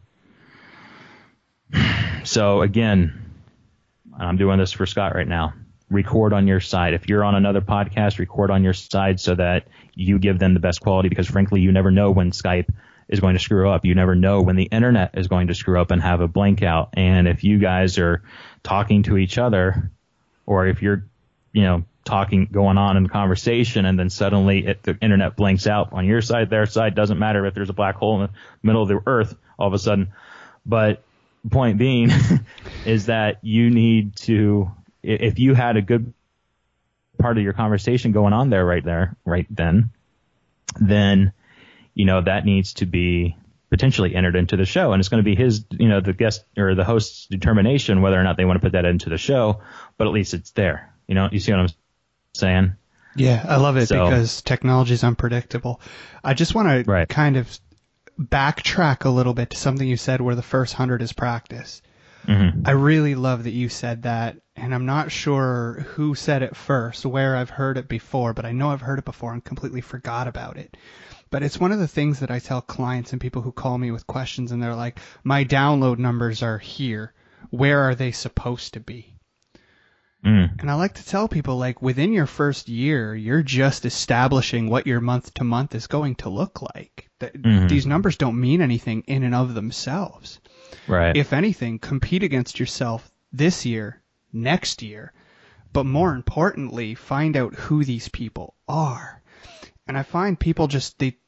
so again, I'm doing this for Scott right now. Record on your side. If you're on another podcast, record on your side so that you give them the best quality, because frankly, you never know when Skype is going to screw up. You never know when the internet is going to screw up and have a blank out. And if you guys are talking to each other, or if you're, you know, talking, going on in the conversation, and then suddenly it, the internet blanks out on your side, their side, doesn't matter if there's a black hole in the middle of the earth all of a sudden. But point being is that you need to, if you had a good part of your conversation going on there right there, right then, then, you know, that needs to be potentially entered into the show. And it's going to be his, you know, the guest or the host's determination whether or not they want to put that into the show, but at least it's there. You know, you see what I'm saying? Yeah, I love it so, because technology is unpredictable. I just want to right. kind of backtrack a little bit to something you said where the first hundred is practice. Mm-hmm. I really love that you said that, and I'm not sure who said it first, where I've heard it before, but I know I've heard it before and completely forgot about it. But it's one of the things that I tell clients and people who call me with questions, and they're like, my download numbers are here. Where are they supposed to be? Mm. And I like to tell people, like, within your first year, you're just establishing what your month to month is going to look like. That Mm-hmm. These numbers don't mean anything in and of themselves. Right. If anything, compete against yourself this year, next year, but more importantly, find out who these people are. And I find people just, they,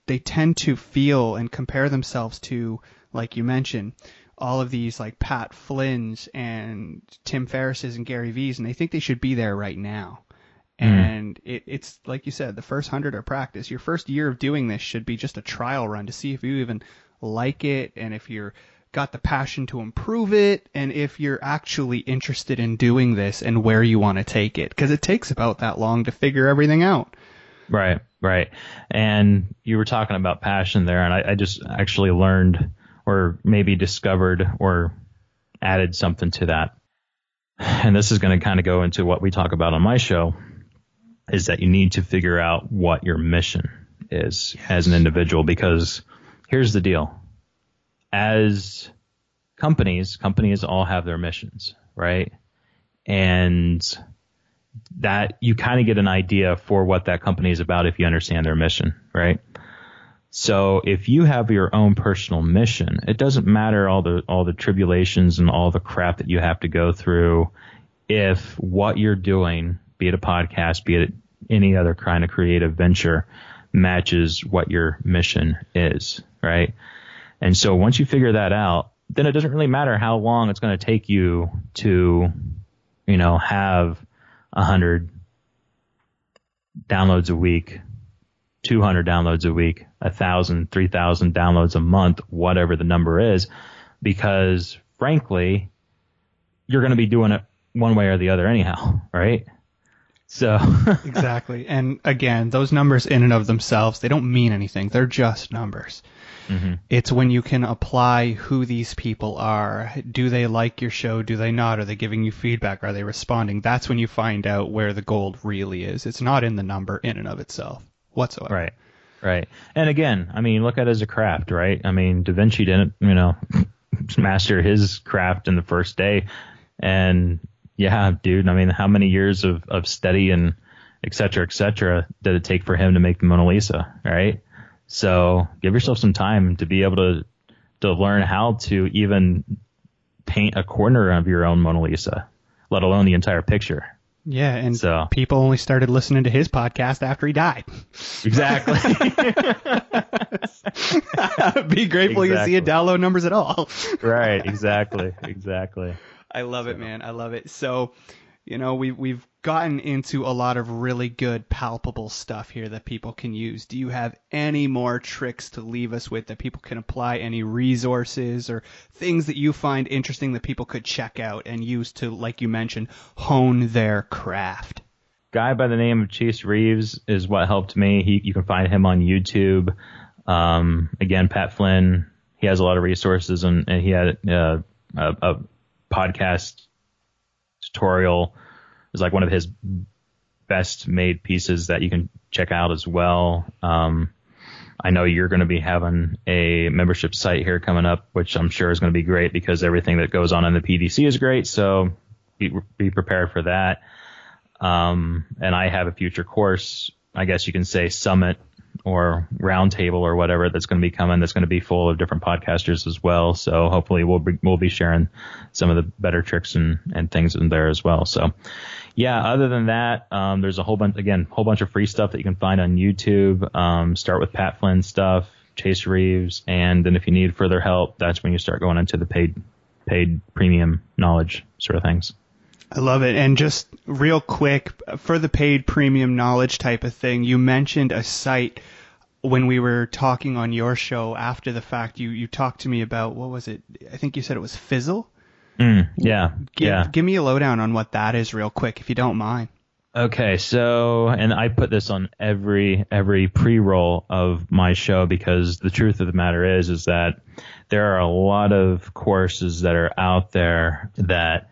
they tend to feel and compare themselves to, like you mentioned, all of these like Pat Flynn's and Tim Ferriss's and Gary V's, and they think they should be there right now. Mm. And it, it's like you said, the first hundred are practice. Your first year of doing this should be just a trial run to see if you even like it, and if you're got the passion to improve it, and if you're actually interested in doing this and where you want to take it, because it takes about that long to figure everything out. Right, right. And you were talking about passion there, and I, I just actually learned, or maybe discovered, or added something to that. And this is going to kind of go into what we talk about on my show, is that you need to figure out what your mission is yes. as an individual, because here's the deal. As companies, companies all have their missions, right? And that you kind of get an idea for what that company is about if you understand their mission, right? So if you have your own personal mission, it doesn't matter all the all the tribulations and all the crap that you have to go through if what you're doing, be it a podcast, be it any other kind of creative venture, matches what your mission is, right? And so once you figure that out, then it doesn't really matter how long it's going to take you to, you know, have a hundred downloads a week, two hundred downloads a week, a thousand, three thousand downloads a month, whatever the number is, because frankly, you're going to be doing it one way or the other anyhow, right? So exactly. And again, those numbers in and of themselves, they don't mean anything. They're just numbers. Mm-hmm. It's when you can apply who these people are. Do they like your show? Do they not? Are they giving you feedback? Are they responding? That's when you find out where the gold really is. It's not in the number in and of itself whatsoever. Right. Right. And again, I mean, look at it as a craft, right? I mean, Da Vinci didn't, you know, master his craft in the first day. And yeah, dude, I mean, how many years of, of study and et cetera, et cetera, did it take for him to make the Mona Lisa, right? So give yourself some time to be able to to learn how to even paint a corner of your own Mona Lisa, let alone the entire picture. Yeah, and so, people only started listening to his podcast after he died. Exactly. Be grateful exactly. you see download numbers at all. Right, exactly, exactly. I love so. it, man. I love it. So, you know, we, we've gotten into a lot of really good, palpable stuff here that people can use. Do you have any more tricks to leave us with that people can apply? Any resources or things that you find interesting that people could check out and use to, like you mentioned, hone their craft? Guy by the name of Chase Reeves is what helped me. He, you can find him on YouTube. Um, again, Pat Flynn, he has a lot of resources, and, and he had uh, a, a podcast tutorial is like one of his best made pieces that you can check out as well. Um, I know you're going to be having a membership site here coming up, which I'm sure is going to be great because everything that goes on in the P D C is great. So be, be prepared for that. Um, and I have a future course, I guess you can say summit or roundtable or whatever that's going to be coming. That's going to be full of different podcasters as well. So hopefully we'll be, we'll be sharing some of the better tricks and, and things in there as well. So yeah, other than that, um, there's a whole bunch, again, whole bunch of free stuff that you can find on YouTube. Um, start with Pat Flynn stuff, Chase Reeves. And then if you need further help, that's when you start going into the paid, paid premium knowledge sort of things. I love it. And just real quick, for the paid premium knowledge type of thing, you mentioned a site when we were talking on your show after the fact. You, you talked to me about, what was it? I think you said it was Fizzle. Mm, yeah. Give, yeah. give me a lowdown on what that is real quick, if you don't mind. Okay. So, and I put this on every, every pre-roll of my show because the truth of the matter is, is that there are a lot of courses that are out there that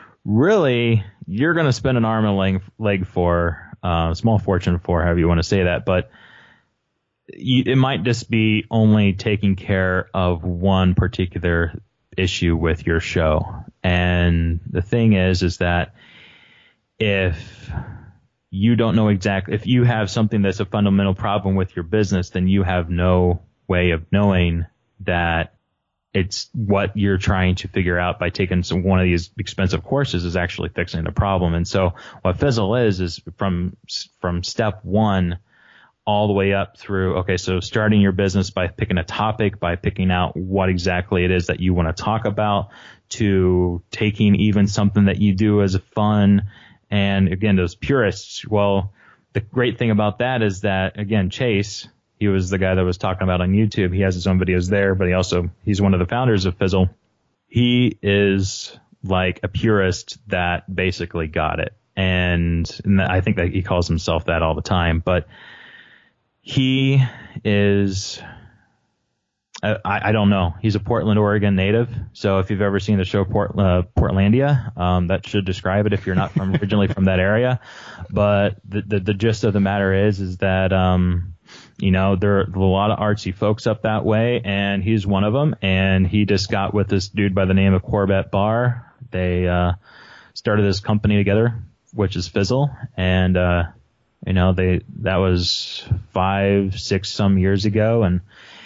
really you're going to spend an arm and a leg, leg for, uh, a small fortune for, however you want to say that, but you, it might just be only taking care of one particular issue with your show. And the thing is, is that if you don't know exactly, if you have something that's a fundamental problem with your business, then you have no way of knowing that it's what you're trying to figure out by taking some, one of these expensive courses is actually fixing the problem. And so what Fizzle is, is from, from step one all the way up through, okay, so starting your business by picking a topic, by picking out what exactly it is that you want to talk about, to taking even something that you do as a fun. And again, those purists, well, the great thing about that is that, again, Chase, he was the guy that was talking about on YouTube. He has his own videos there, but he also, he's one of the founders of Fizzle. He is like a purist that basically got it. And, and I think that he calls himself that all the time, but he is, I, I don't know. He's a Portland, Oregon native. So if you've ever seen the show Port, uh, Portlandia, um, that should describe it if you're not from originally from that area. But the, the, the gist of the matter is, is that, um, you know, there are a lot of artsy folks up that way, and he's one of them. And he just got with this dude by the name of Corbett Barr. They, uh, started this company together, which is Fizzle. And, uh, you know, they, that was five, six some years ago. And,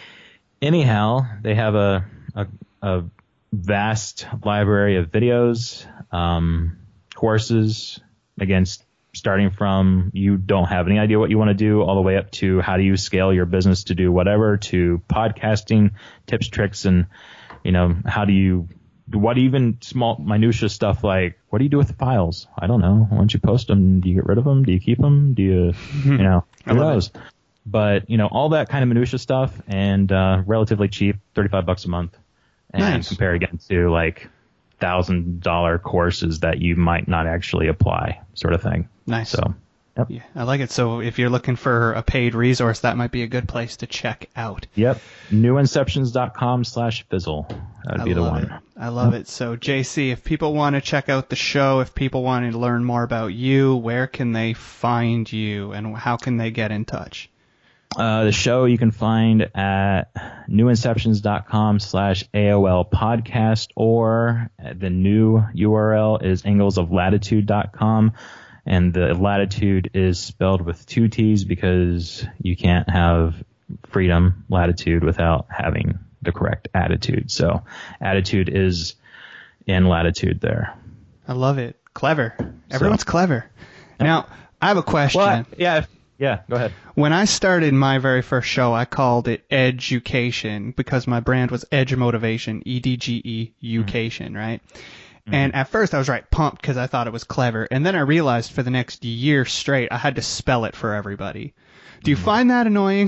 anyhow, they have a, a, a vast library of videos, um, courses, again, starting from you don't have any idea what you want to do all the way up to how do you scale your business to do whatever, to podcasting tips, tricks, and, you know, how do you, what even small minutia stuff like, what do you do with the files? I don't know. Once you post them, do you get rid of them? Do you keep them? Do you, you know, who knows? It. But, you know, all that kind of minutia stuff, and uh, relatively cheap, thirty-five bucks a month. And nice. Compare again to like one thousand dollars courses that you might not actually apply, sort of thing. Nice. So, yep. Yeah, I like it. So if you're looking for a paid resource, that might be a good place to check out. Yep. Newenceptions.com slash fizzle. That would I be the love one. It. I love yep. it. So, J C, if people want to check out the show, if people want to learn more about you, where can they find you, and how can they get in touch? Uh, the show you can find at newenceptions.com slash AOL podcast, or the new U R L is anglesoflatitude dot com. And the latitude is spelled with two T's because you can't have freedom, latitude, without having the correct attitude. So attitude is in latitude there. I love it. Clever. Everyone's so clever. Now, I have a question. Well, yeah. Yeah, go ahead. When I started my very first show, I called it Education because my brand was Edge Motivation, E D G E, U-cation, mm-hmm. right? Mm-hmm. And at first I was right pumped because I thought it was clever. And then I realized for the next year straight, I had to spell it for everybody. Do you mm-hmm. find that annoying?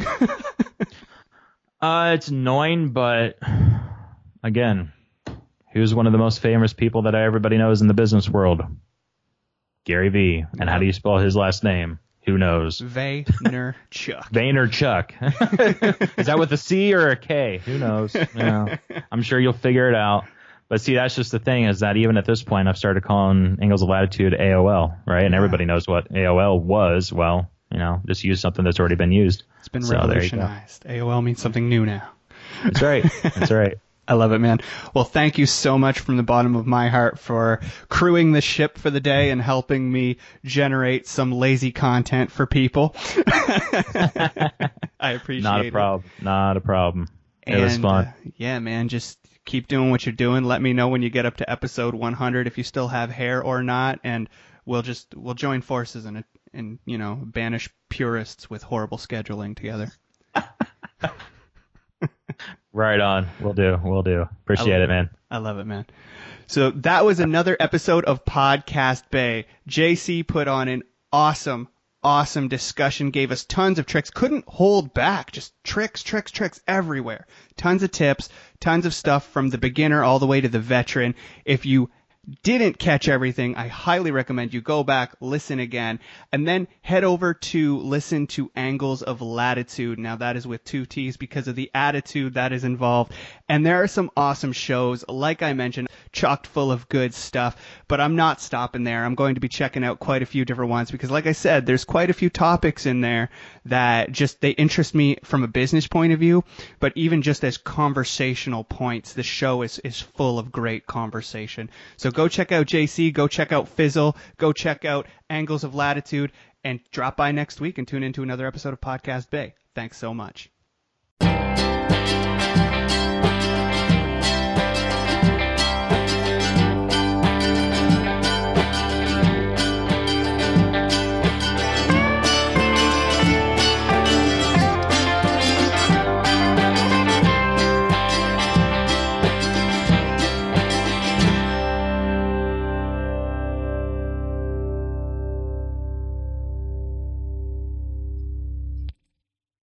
uh, it's annoying, but again, who's one of the most famous people that everybody knows in the business world? Gary Vee. And yeah. How do you spell his last name? Who knows? Vaynerchuk. Vaynerchuk. Is that with a C or a K? Who knows? Yeah. I'm sure you'll figure it out. But see, that's just the thing, is that even at this point, I've started calling Angles of Latitude A O L, right? And yeah. everybody knows what A O L was. Well, you know, just use something that's already been used. It's been so revolutionized. A O L means something new now. That's right. That's right. I love it, man. Well, thank you so much from the bottom of my heart for crewing the ship for the day and helping me generate some lazy content for people. I appreciate it. Not a problem. It. Not a problem. It and, was fun. Uh, yeah, man, just keep doing what you're doing. Let me know when you get up to episode one hundred if you still have hair or not, and we'll just we'll join forces and and you know banish purists with horrible scheduling together. Right on. We'll do. We'll do. Appreciate it, man. I love it, man. So that was another episode of Podcast Bay. J C put on an awesome, awesome discussion, gave us tons of tricks, couldn't hold back, just tricks, tricks, tricks everywhere. Tons of tips, tons of stuff from the beginner all the way to the veteran. If you didn't catch everything, I highly recommend you go back, listen again, and then head over to listen to Angles of Latitude. Now that is with two T's because of the attitude that is involved. And there are some awesome shows, like I mentioned, chocked full of good stuff, but I'm not stopping there. I'm going to be checking out quite a few different ones because, like I said, there's quite a few topics in there that just, they interest me from a business point of view, but even just as conversational points, the show is, is full of great conversation. So go check out J C, go check out Fizzle, go check out Angles of Latitude, and drop by next week and tune into another episode of Podcast Bay. Thanks so much.